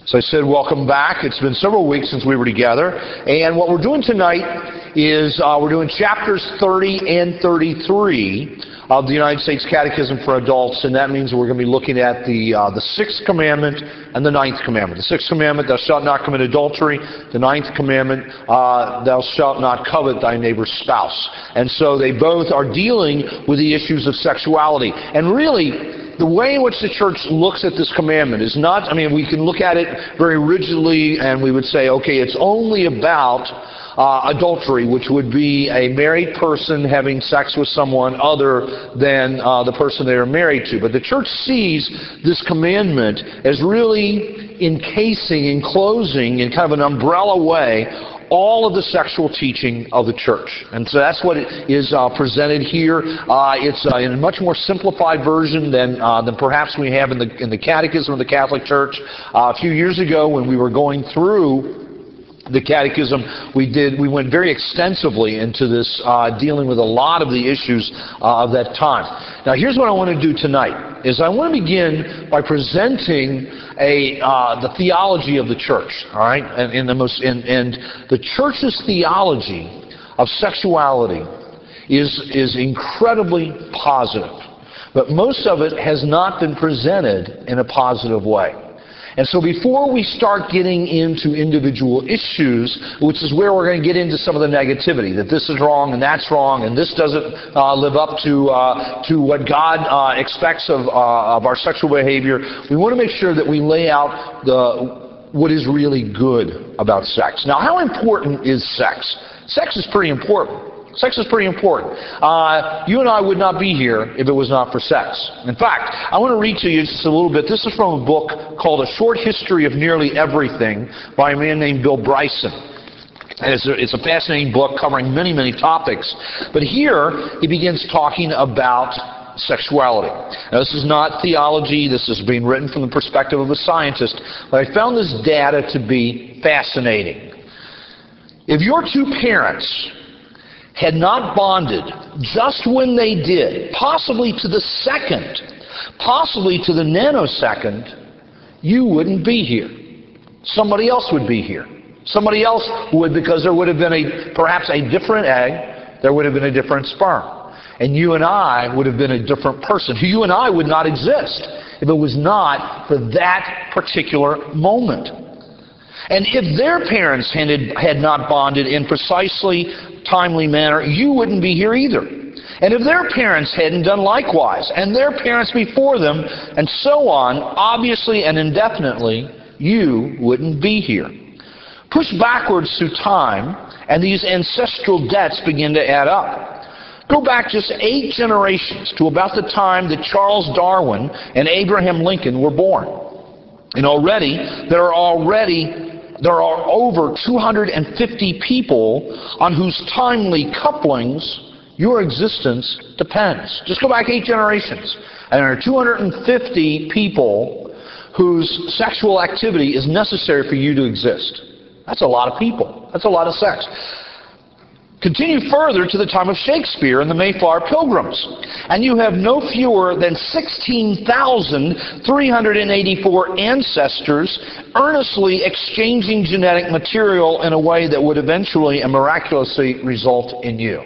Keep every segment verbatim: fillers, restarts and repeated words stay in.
So I said, welcome back. It's been several weeks since we were together. And what we're doing tonight is uh, we're doing chapters thirty and thirty-three of the United States Catechism for Adults. And that means we're going to be looking at the uh, the Sixth Commandment and the Ninth Commandment. The Sixth Commandment, thou shalt not commit adultery. The Ninth Commandment, uh, thou shalt not covet thy neighbor's spouse. And so they both are dealing with the issues of sexuality. And really, the way in which the church looks at this commandment is not, I mean, we can look at it very rigidly and we would say, okay, it's only about uh, adultery, which would be a married person having sex with someone other than uh, the person they are married to. But the church sees this commandment as really encasing, enclosing in kind of an umbrella way all of the sexual teaching of the church. And so that's what is uh, presented here. Uh, it's uh, in a much more simplified version than uh, than perhaps we have in the in the Catechism of the Catholic Church. Uh, a few years ago, when we were going through the Catechism, we did we went very extensively into this, uh, dealing with a lot of the issues uh, of that time. Now, here's what I want to do tonight: is I want to begin by presenting a uh, the theology of the church. All right, and in the most and, and the church's theology of sexuality is is incredibly positive, but most of it has not been presented in a positive way. And so before we start getting into individual issues, which is where we're going to get into some of the negativity, that this is wrong and that's wrong and this doesn't uh, live up to uh, to what God uh, expects of, uh, of our sexual behavior, we want to make sure that we lay out the what is really good about sex. Now, how important is sex? Sex is pretty important. Sex is pretty important. Uh, you and I would not be here if it was not for sex. In fact, I want to read to you just a little bit. This is from a book called A Short History of Nearly Everything by a man named Bill Bryson. It's a, it's a fascinating book covering many, many topics. But here, he begins talking about sexuality. Now, this is not theology. This is being written from the perspective of a scientist. But I found this data to be fascinating. If your two parents had not bonded just when they did, possibly to the second, possibly to the nanosecond, you wouldn't be here. Somebody else would be here. Somebody else would, because there would have been a perhaps a different egg, there would have been a different sperm. And you and I would have been a different person. You and I would not exist if it was not for that particular moment. And if their parents had, had not bonded in precisely timely manner, you wouldn't be here either. And if their parents hadn't done likewise, and their parents before them, and so on, obviously and indefinitely, you wouldn't be here. Push backwards through time, and these ancestral debts begin to add up. Go back just eight generations to about the time that Charles Darwin and Abraham Lincoln were born. And already, there are already There are over two hundred fifty people on whose timely couplings your existence depends. Just go back eight generations. And there are two hundred fifty people whose sexual activity is necessary for you to exist. That's a lot of people. That's a lot of sex. Continue further to the time of Shakespeare and the Mayflower Pilgrims, and you have no fewer than sixteen thousand three hundred eighty-four ancestors earnestly exchanging genetic material in a way that would eventually and miraculously result in you.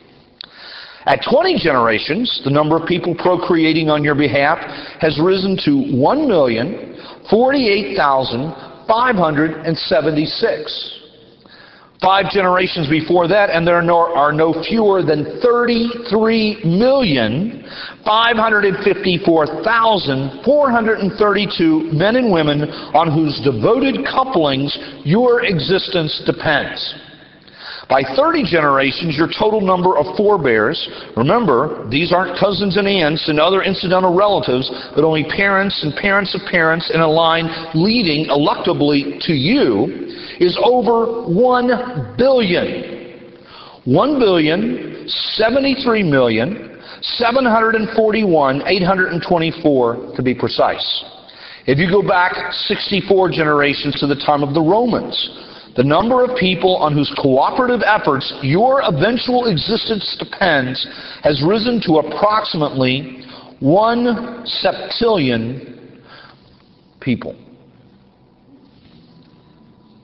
At twenty generations, the number of people procreating on your behalf has risen to one million forty-eight thousand five hundred seventy-six. Five generations before that, and there are no, are no fewer than thirty-three million five hundred fifty-four thousand four hundred thirty-two men and women on whose devoted couplings your existence depends. By thirty generations, your total number of forebears, remember, these aren't cousins and aunts and other incidental relatives, but only parents and parents of parents in a line leading eluctably to you, is over one billion. one billion seventy-three million seven hundred forty-one eight hundred twenty-four to be precise. If you go back sixty-four generations to the time of the Romans, the number of people on whose cooperative efforts your eventual existence depends has risen to approximately one septillion people.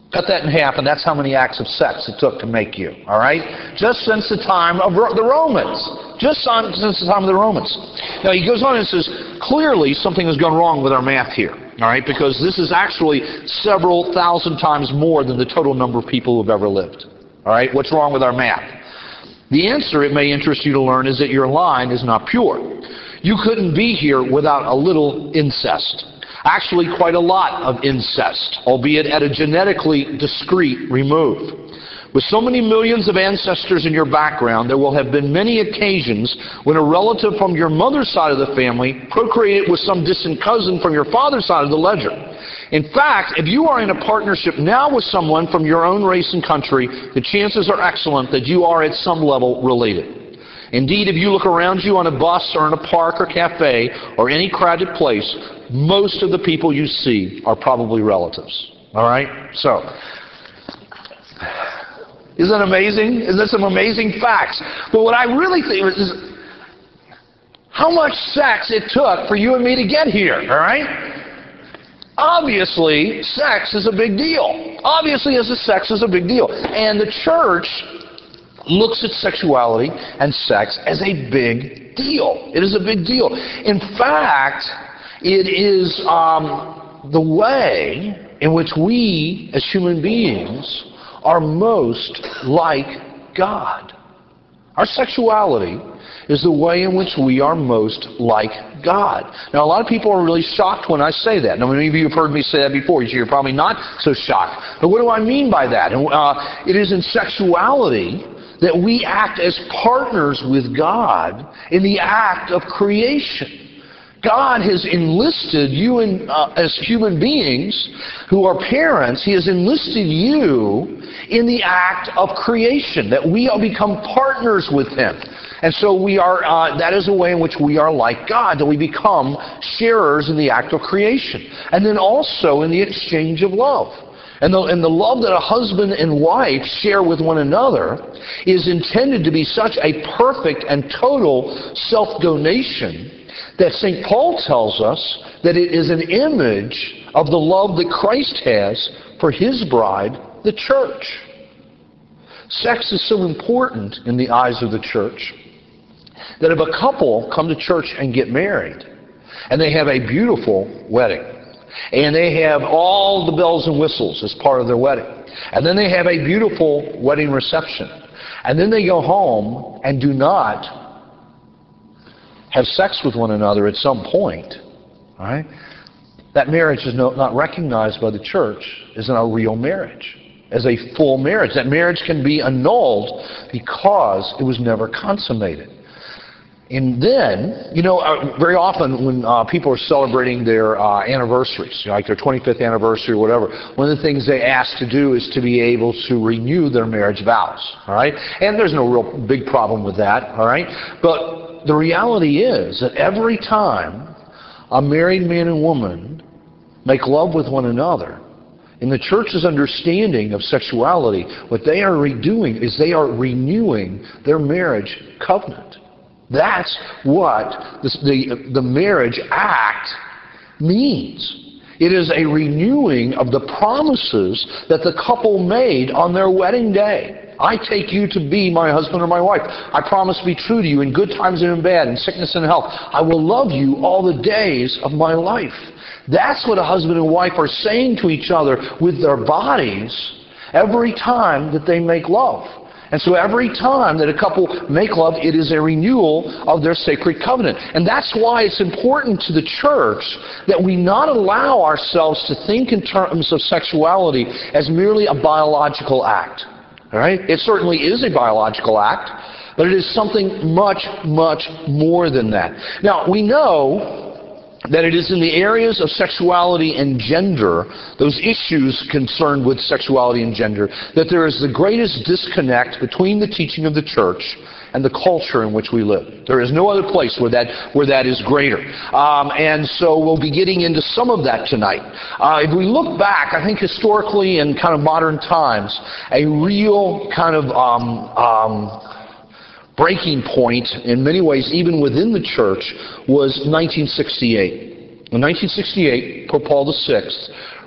Cut that in half, and that's how many acts of sex it took to make you, all right? Just since the time of the Romans. Just on, since the time of the Romans. Now, he goes on and says, clearly something has gone wrong with our math here, all right? Because this is actually several thousand times more than the total number of people who have ever lived, all right? What's wrong with our math? The answer, it may interest you to learn, is that your line is not pure. You couldn't be here without a little incest. Actually, quite a lot of incest, albeit at a genetically discrete remove. With so many millions of ancestors in your background, there will have been many occasions when a relative from your mother's side of the family procreated with some distant cousin from your father's side of the ledger. In fact, if you are in a partnership now with someone from your own race and country, the chances are excellent that you are at some level related. Indeed, if you look around you on a bus or in a park or cafe or any crowded place, most of the people you see are probably relatives. All right? So, isn't that amazing? Isn't that some amazing facts? But what I really think is how much sex it took for you and me to get here. All right? Obviously, sex is a big deal. Obviously, as a sex is a big deal. And the church looks at sexuality and sex as a big deal. It is a big deal. In fact, it is um, the way in which we, as human beings, are most like God. Our sexuality is the way in which we are most like God. Now, a lot of people are really shocked when I say that. Now, many of you have heard me say that before, so you're probably not so shocked. But what do I mean by that? And, uh, it is in sexuality that we act as partners with God in the act of creation. God has enlisted you and uh, as human beings who are parents, He has enlisted you in the act of creation, that we all become partners with Him. And so we are, uh, that is a way in which we are like God, that we become sharers in the act of creation. And then also in the exchange of love. And the, and the love that a husband and wife share with one another is intended to be such a perfect and total self-donation that Saint Paul tells us that it is an image of the love that Christ has for His bride, the church. Sex is so important in the eyes of the church that if a couple come to church and get married, and they have a beautiful wedding, and they have all the bells and whistles as part of their wedding, and then they have a beautiful wedding reception, and then they go home and do not have sex with one another at some point, all right? That marriage is no, not recognized by the church as a real marriage, as a full marriage. That marriage can be annulled because it was never consummated. And then, you know, uh, very often when uh, people are celebrating their uh, anniversaries, you know, like their twenty-fifth anniversary or whatever, one of the things they ask to do is to be able to renew their marriage vows, all right? And there's no real big problem with that, all right? But the reality is that every time a married man and woman make love with one another, in the church's understanding of sexuality, what they are redoing is they are renewing their marriage covenant. That's what the, the, the marriage act means. It is a renewing of the promises that the couple made on their wedding day. I take you to be my husband or my wife. I promise to be true to you in good times and in bad, in sickness and health. I will love you all the days of my life. That's what a husband and wife are saying to each other with their bodies every time that they make love. And so every time that a couple make love, it is a renewal of their sacred covenant. And that's why it's important to the church that we not allow ourselves to think in terms of sexuality as merely a biological act. All right? It certainly is a biological act, but it is something much, much more than that. Now, we know that it is in the areas of sexuality and gender, those issues concerned with sexuality and gender, that there is the greatest disconnect between the teaching of the church and the culture in which we live. There is no other place where that where that is greater. Um, and so we'll be getting into some of that tonight. Uh, if we look back, I think historically in kind of modern times, a real kind of um, um, breaking point, in many ways, even within the church, was nineteen sixty-eight. In nineteen sixty-eight, Pope Paul the Sixth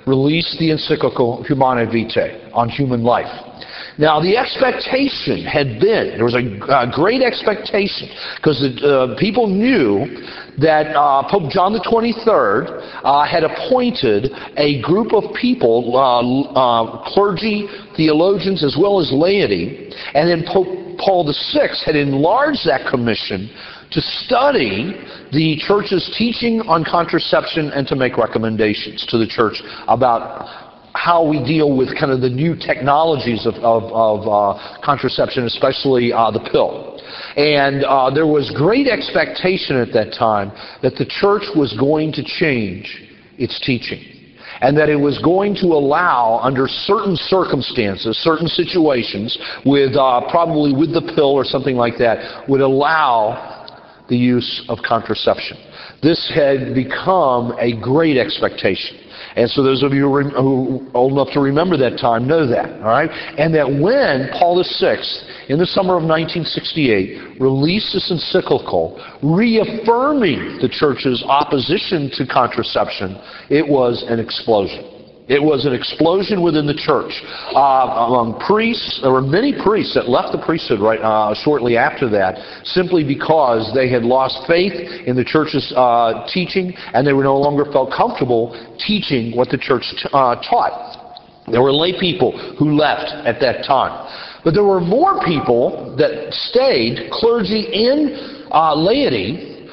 released the encyclical Humanae Vitae on human life. Now, the expectation had been, there was a, a great expectation, because the uh, people knew that uh, Pope John the twenty-third uh, had appointed a group of people, uh, uh, clergy, theologians, as well as laity, and then Pope Paul the sixth had enlarged that commission to study the church's teaching on contraception and to make recommendations to the church about how we deal with kind of the new technologies of, of, of uh, contraception, especially uh, the pill. And uh, there was great expectation at that time that the church was going to change its teaching, and that it was going to allow, under certain circumstances, certain situations, with uh, probably with the pill or something like that, would allow the use of contraception. This had become a great expectation. And so those of you who are old enough to remember that time know that, all right? And that when Paul the sixth, in the summer of nineteen sixty-eight, released this encyclical reaffirming the church's opposition to contraception, it was an explosion. It was an explosion within the church. Uh, among priests, there were many priests that left the priesthood right uh, shortly after that, simply because they had lost faith in the church's uh, teaching, and they were no longer felt comfortable teaching what the church t- uh, taught. There were lay people who left at that time. But there were more people that stayed, clergy and uh, laity,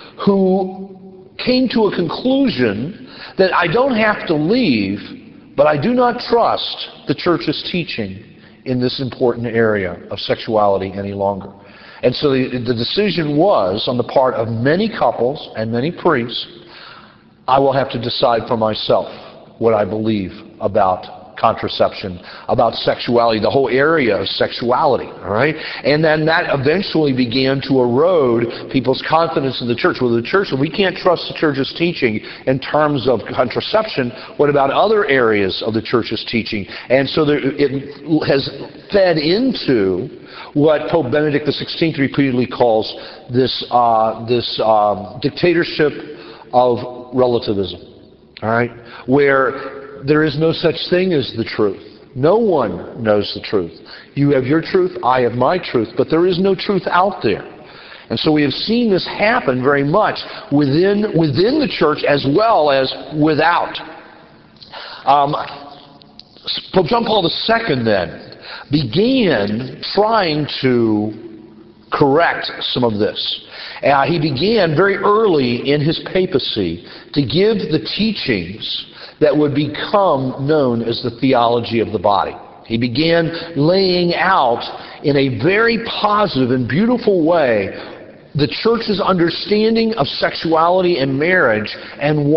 who came to a conclusion that I don't have to leave, but I do not trust the church's teaching in this important area of sexuality any longer. And so the, the decision was, on the part of many couples and many priests, I will have to decide for myself what I believe about contraception, about sexuality, the whole area of sexuality, all right? And then that eventually began to erode people's confidence in the church. Well, the church, we can't trust the church's teaching in terms of contraception. What about other areas of the church's teaching? And so there, it has fed into what Pope Benedict the sixteenth repeatedly calls this, uh, this uh, dictatorship of relativism, all right? Where there is no such thing as the truth. No one knows the truth. You have your truth, I have my truth, but there is no truth out there. And so we have seen this happen very much within, within the church as well as without. Um, Pope John Paul the second then began trying to correct some of this. Uh, he began very early in his papacy to give the teachings that would become known as the theology of the body. He began laying out in a very positive and beautiful way the church's understanding of sexuality and marriage, and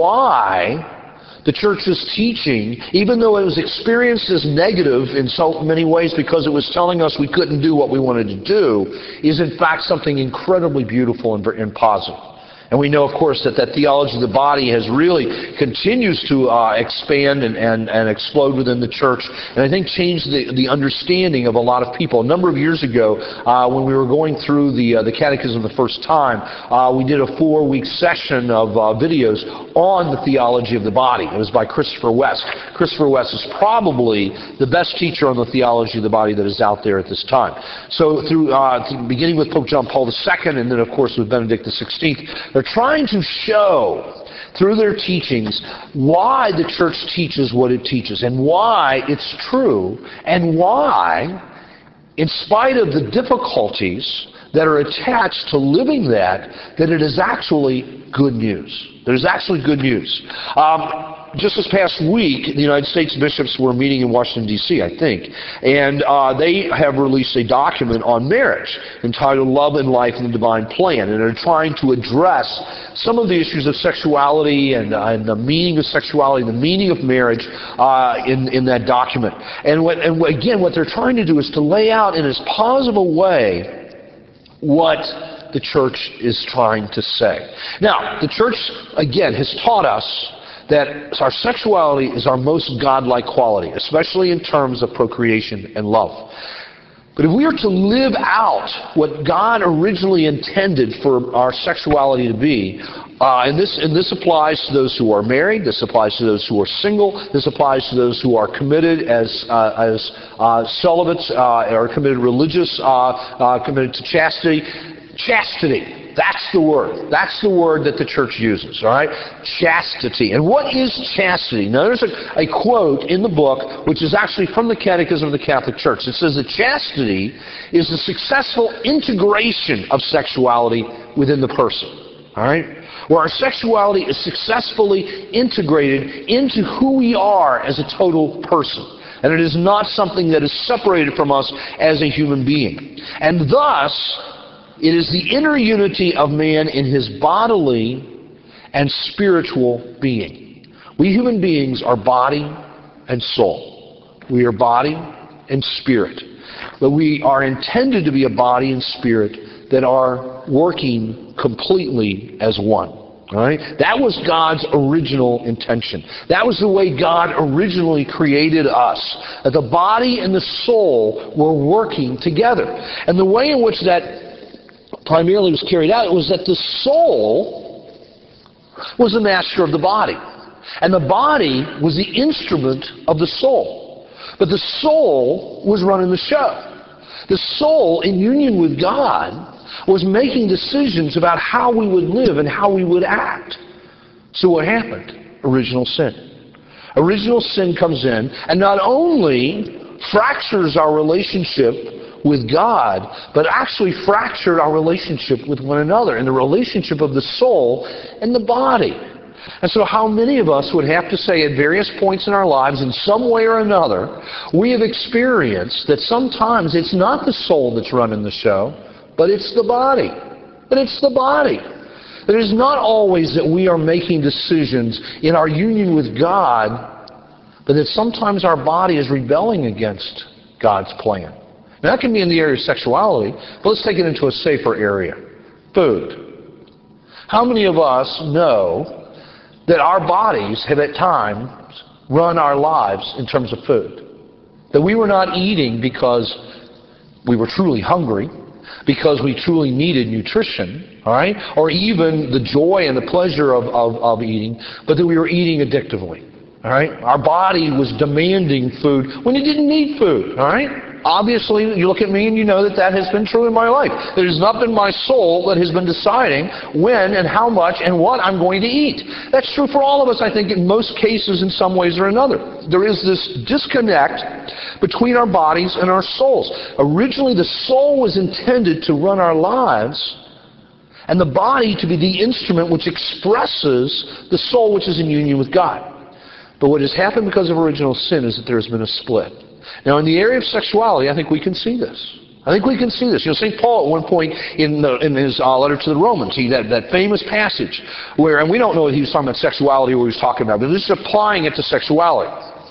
why the church's teaching, even though it was experienced as negative in so many ways because it was telling us we couldn't do what we wanted to do, is in fact something incredibly beautiful and, and positive. And we know, of course, that that theology of the body has really continues to uh, expand and, and, and explode within the church, and I think changed the, the understanding of a lot of people. A number of years ago, uh, when we were going through the uh, the Catechism the first time, uh, we did a four-week session of uh, videos on the theology of the body. It was by Christopher West. Christopher West is probably the best teacher on the theology of the body that is out there at this time. So through, uh, through beginning with Pope John Paul the second, and then, of course, with Benedict the sixteenth, they're trying to show through their teachings why the church teaches what it teaches, and why it's true, and why, in spite of the difficulties that are attached to living that, that it is actually good news. There's actually good news. Um, just this past week, the United States bishops were meeting in Washington, D C, I think, and uh, they have released a document on marriage entitled Love and Life in the Divine Plan, and they're trying to address some of the issues of sexuality and, uh, and the meaning of sexuality, the meaning of marriage uh, in, in that document. And, what, and again, what they're trying to do is to lay out in as positive a way what the church is trying to say. Now, the church, again, has taught us that our sexuality is our most godlike quality, especially in terms of procreation and love. But if we are to live out what God originally intended for our sexuality to be, uh, and this and this applies to those who are married, this applies to those who are single, this applies to those who are committed as uh, as uh, celibates, uh, or committed religious, uh, uh, committed to chastity. Chastity. That's the word. That's the word that the church uses, all right? Chastity. And what is chastity? Now, there's a, a quote in the book, which is actually from the Catechism of the Catholic Church. It says that chastity is the successful integration of sexuality within the person, all right? Where our sexuality is successfully integrated into who we are as a total person. And it is not something that is separated from us as a human being. And thus, it is the inner unity of man in his bodily and spiritual being. We human beings are body and soul. We are body and spirit. But we are intended to be a body and spirit that are working completely as one. All right? That was God's original intention. That was the way God originally created us. That the body and the soul were working together. And the way in which that primarily was carried out was that the soul was the master of the body. And the body was the instrument of the soul. But the soul was running the show. The soul, in union with God, was making decisions about how we would live and how we would act. So what happened? Original sin. Original sin comes in and not only fractures our relationship with God, but actually fractured our relationship with one another and the relationship of the soul and the body. And so how many of us would have to say at various points in our lives, in some way or another, we have experienced that sometimes it's not the soul that's running the show, but it's the body. But it's the body. It is not always that we are making decisions in our union with God, but that sometimes our body is rebelling against God's plan. Now, that can be in the area of sexuality, but let's take it into a safer area. Food. How many of us know that our bodies have at times run our lives in terms of food? That we were not eating because we were truly hungry, because we truly needed nutrition, all right? Or even the joy and the pleasure of, of, of eating, but that we were eating addictively, all right? Our body was demanding food when it didn't need food, all right? Obviously, you look at me and you know that that has been true in my life. It has not been my soul that has been deciding when and how much and what I'm going to eat. That's true for all of us, I think, in most cases in some ways or another. There is this disconnect between our bodies and our souls. Originally, the soul was intended to run our lives, and the body to be the instrument which expresses the soul which is in union with God. But what has happened because of original sin is that there has been a split. Now, in the area of sexuality, I think we can see this. I think we can see this. You know, Saint Paul at one point in, the, in his uh, letter to the Romans, he that, that famous passage where, and we don't know if he was talking about sexuality or what he was talking about, but this is applying it to sexuality,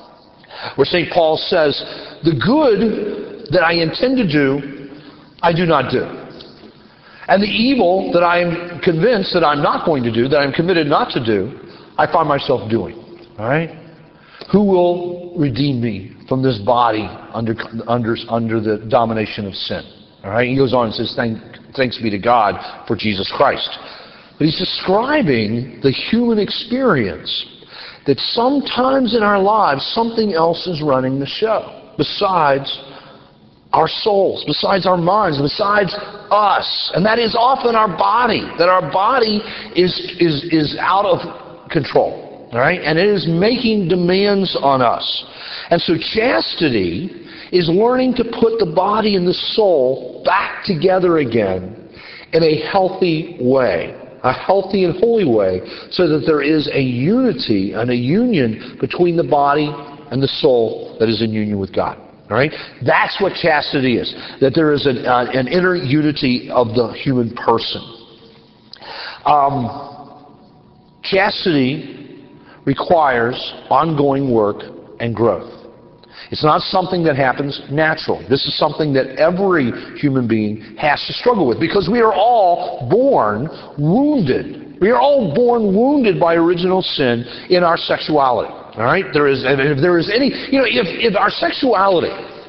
where Saint Paul says, the good that I intend to do, I do not do. And the evil that I am convinced that I'm not going to do, that I'm committed not to do, I find myself doing. All right? Who will redeem me from this body under, under, under the domination of sin? All right? He goes on and says, Thank, thanks be to God for Jesus Christ. But he's describing the human experience that sometimes in our lives something else is running the show besides our souls, besides our minds, besides us. And that is often our body, that our body is, is, is out of control. All right? And it is making demands on us. And so chastity is learning to put the body and the soul back together again in a healthy way, a healthy and holy way, so that there is a unity and a union between the body and the soul that is in union with God. All right? That's what chastity is, that there is an, uh, an inner unity of the human person. Um, chastity requires ongoing work and growth. It's not something that happens naturally. This is something that every human being has to struggle with, because we are all born wounded. We are all born wounded by original sin in our sexuality. All right? There is, and if there is any, you know, if, if our sexuality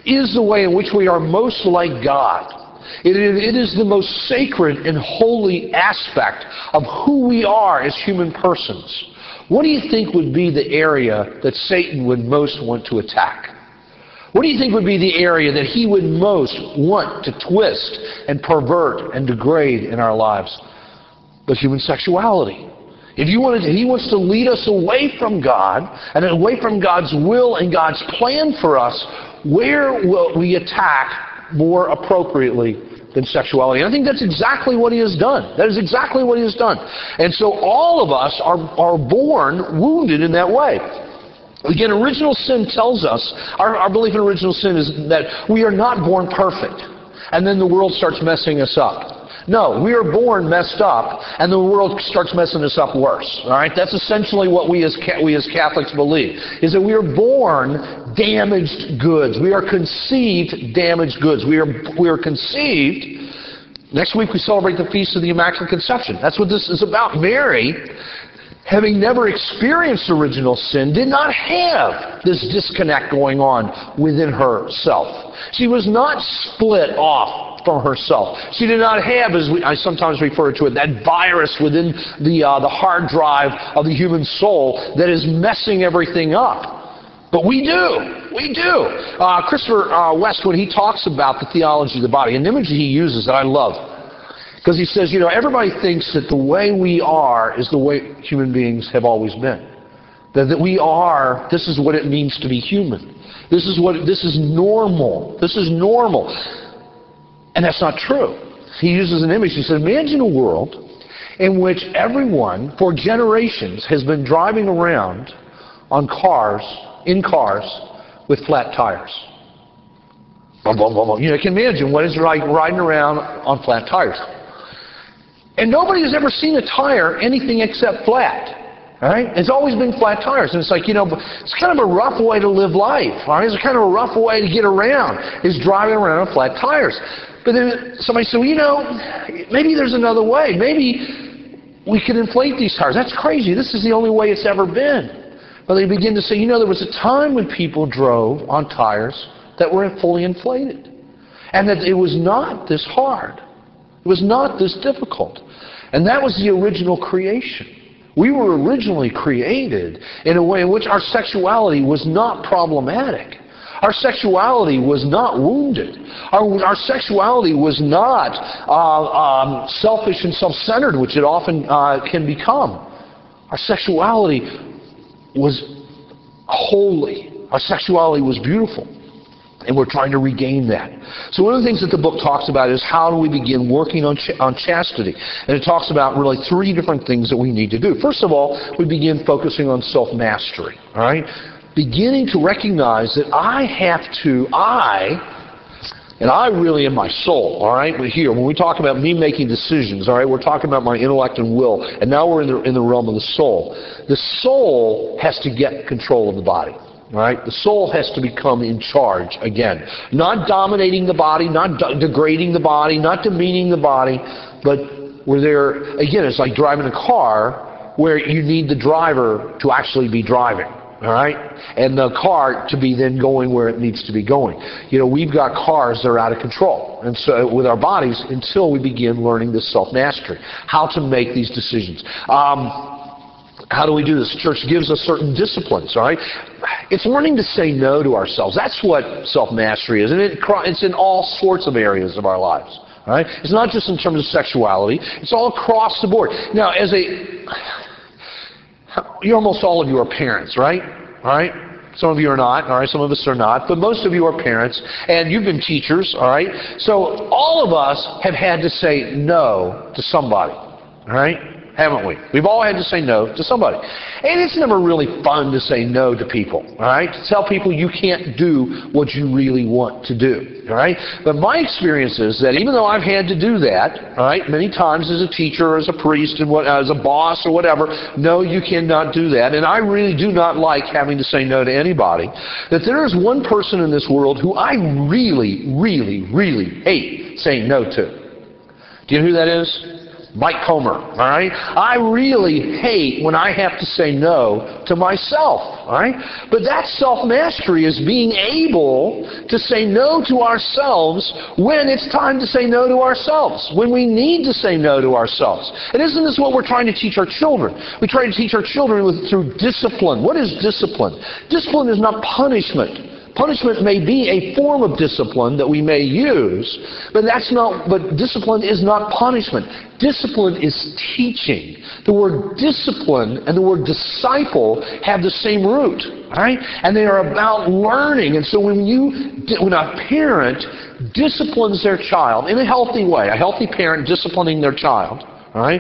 is the way in which we are most like God. It is, it is the most sacred and holy aspect of who we are as human persons. What do you think would be the area that Satan would most want to attack? What do you think would be the area that he would most want to twist and pervert and degrade in our lives? But human sexuality. If you wanted to, he wants to lead us away from God and away from God's will and God's plan for us. Where will we attack more appropriately than sexuality? And I think that's exactly what he has done. That is exactly what he has done. And so all of us are, are born wounded in that way. Again, original sin tells us, our, our belief in original sin is that we are not born perfect. And then the world starts messing us up. No, we are born messed up, and the world starts messing us up worse. All right, that's essentially what we as we as Catholics believe: is that we are born damaged goods. We are conceived damaged goods. We are we are conceived. Next week we celebrate the Feast of the Immaculate Conception. That's what this is about. Mary, having never experienced original sin, did not have this disconnect going on within herself. She was not split off from herself. She did not have, as we, I sometimes refer to it, that virus within the, uh, the hard drive of the human soul that is messing everything up. But we do. We do. Uh, Christopher uh, West, when he talks about the theology of the body, an image he uses that I love, because he says, you know, everybody thinks that the way we are is the way human beings have always been. That, that we are, this is what it means to be human. This is what, this is normal. This is normal. And that's not true. He uses an image. He says, imagine a world in which everyone, for generations, has been driving around on cars, in cars, with flat tires. You know, you can imagine what it's like riding around on flat tires. And nobody has ever seen a tire anything except flat. All right? It's always been flat tires. And it's like, you know, it's kind of a rough way to live life. All right? It's kind of a rough way to get around, is driving around on flat tires. But then somebody said, well, you know, maybe there's another way. Maybe we can inflate these tires. That's crazy. This is the only way it's ever been. But they begin to say, you know, there was a time when people drove on tires that were fully inflated. And that it was not this hard. It was not this difficult. And that was the original creation. We were originally created in a way in which our sexuality was not problematic. Our sexuality was not wounded. Our, our sexuality was not uh, um, selfish and self-centered, which it often uh, can become. Our sexuality was holy. Our sexuality was beautiful. And we're trying to regain that. So one of the things that the book talks about is how do we begin working on, ch- on chastity. And it talks about really three different things that we need to do. First of all, we begin focusing on self-mastery. All right? Beginning to recognize that I have to, I, and I really am my soul, all right? But here, when we talk about me making decisions, all right, we're talking about my intellect and will, and now we're in the, in the realm of the soul. The soul has to get control of the body, all right? The soul has to become in charge again. Not dominating the body, not de- degrading the body, not demeaning the body, but we're there, again, it's like driving a car where you need the driver to actually be driving. All right? And the car to be then going where it needs to be going. You know, we've got cars that are out of control. And so with our bodies until we begin learning this self-mastery. How to make these decisions. Um, how do we do this? The church gives us certain disciplines, all right? It's learning to say no to ourselves. That's what self-mastery is. And it, it's in all sorts of areas of our lives. All right? It's not just in terms of sexuality. It's all across the board. Now, as a... You almost all of you are parents, right? All right? Some of you are not, all right? Some of us are not. But most of you are parents, and you've been teachers, all right? So all of us have had to say no to somebody, all right? Haven't we? We've all had to say no to somebody. And it's never really fun to say no to people, all right? To tell people you can't do what you really want to do, all right? But my experience is that even though I've had to do that, all right, many times as a teacher, or as a priest, and what, as a boss or whatever, no, you cannot do that. And I really do not like having to say no to anybody. That there is one person in this world who I really, really, really hate saying no to. Do you know who that is? Mike Comer, all right? I really hate when I have to say no to myself, all right? But that self-mastery is being able to say no to ourselves when it's time to say no to ourselves, when we need to say no to ourselves. And isn't this what we're trying to teach our children? We try to teach our children with, through discipline. What is discipline? Discipline is not punishment. Punishment may be a form of discipline that we may use, but that's not. But discipline is not punishment. Discipline is teaching. The word discipline and the word disciple have the same root, right? And they are about learning. And so when you, when a parent disciplines their child in a healthy way, a healthy parent disciplining their child, right,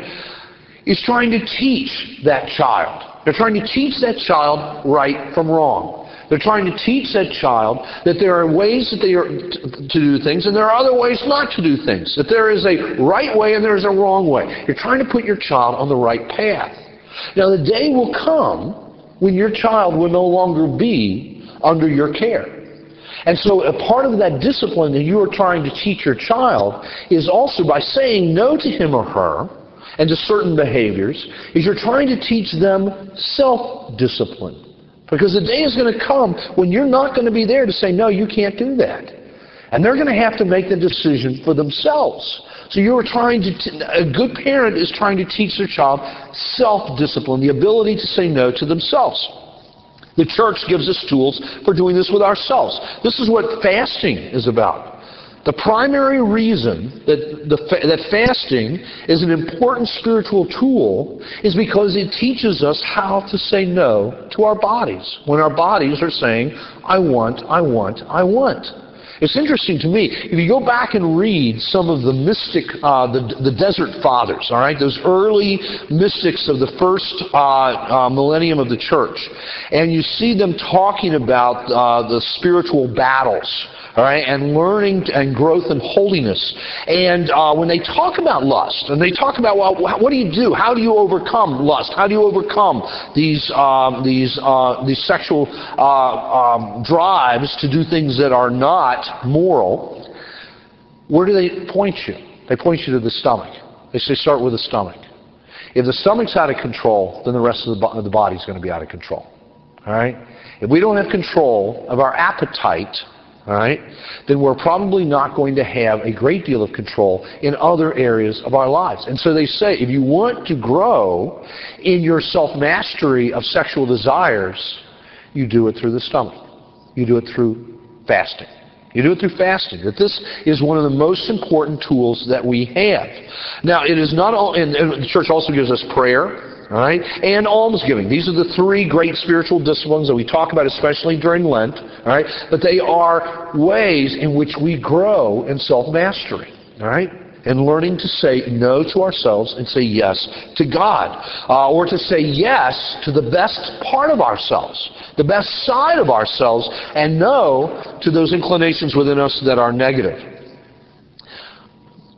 is trying to teach that child. They're trying to teach that child right from wrong. They're trying to teach that child that there are ways that they are to do things and there are other ways not to do things. That there is a right way and there is a wrong way. You're trying to put your child on the right path. Now the day will come when your child will no longer be under your care. And so a part of that discipline that you are trying to teach your child is also by saying no to him or her and to certain behaviors, is you're trying to teach them self-discipline. Because the day is going to come when you're not going to be there to say, no, you can't do that. And they're going to have to make the decision for themselves. So you're trying to, t- a good parent is trying to teach their child self-discipline, the ability to say no to themselves. The church gives us tools for doing this with ourselves. This is what fasting is about. The primary reason that, the, that fasting is an important spiritual tool is because it teaches us how to say no to our bodies. When our bodies are saying, I want, I want, I want. It's interesting to me, if you go back and read some of the mystic, uh, the, the desert fathers, all right, those early mystics of the first uh, uh, millennium of the church, and you see them talking about uh, the spiritual battles, all right, and learning and growth and holiness. And uh, when they talk about lust, and they talk about, well, what do you do? How do you overcome lust? How do you overcome these um, these uh, these sexual uh, um, drives to do things that are not moral? Where do they point you? They point you to the stomach. They say start with the stomach. If the stomach's out of control, then the rest of the, bo- the body's going to be out of control. All right. If we don't have control of our appetite, all right, then we're probably not going to have a great deal of control in other areas of our lives. And so they say if you want to grow in your self-mastery of sexual desires, you do it through the stomach. You do it through fasting. You do it through fasting. That this is one of the most important tools that we have. Now, it is not all, and the church also gives us prayer. All right, and almsgiving. These are the three great spiritual disciplines that we talk about, especially during Lent. All right, but they are ways in which we grow in self-mastery. All right, and learning to say no to ourselves and say yes to God, uh, or to say yes to the best part of ourselves, the best side of ourselves, and no to those inclinations within us that are negative.